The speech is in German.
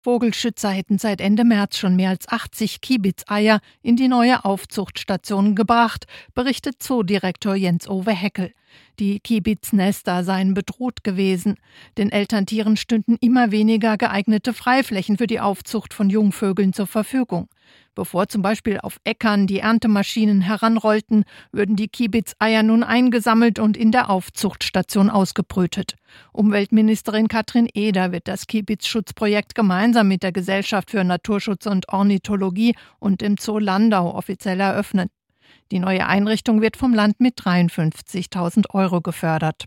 Vogelschützer hätten seit Ende März schon mehr als 80 Kiebitzeier in die neue Aufzuchtstation gebracht, berichtet Zoodirektor Jens-Ove Heckel. Die Kiebitznester seien bedroht gewesen. Den Elterntieren stünden immer weniger geeignete Freiflächen für die Aufzucht von Jungvögeln zur Verfügung. Bevor zum Beispiel auf Äckern die Erntemaschinen heranrollten, würden die Kiebitzeier nun eingesammelt und in der Aufzuchtstation ausgebrütet. Umweltministerin Katrin Eder wird das Kiebitzschutzprojekt gemeinsam mit der Gesellschaft für Naturschutz und Ornithologie und dem Zoo Landau offiziell eröffnen. Die neue Einrichtung wird vom Land mit 53.000 € gefördert.